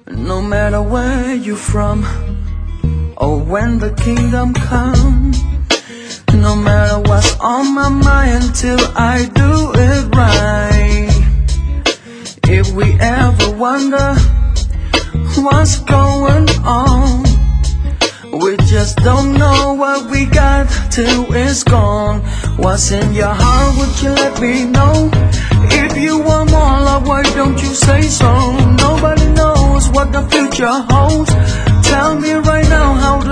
No matter where you're from or when the kingdom comes, no matter what's on my mind till I do it right. If we ever wonder what's going on, we just don't know what we got till it's gone. What's in your heart, would you let me know? If you want more love, why don't you say so? Nobody knows what the future holds. Tell me right now, how do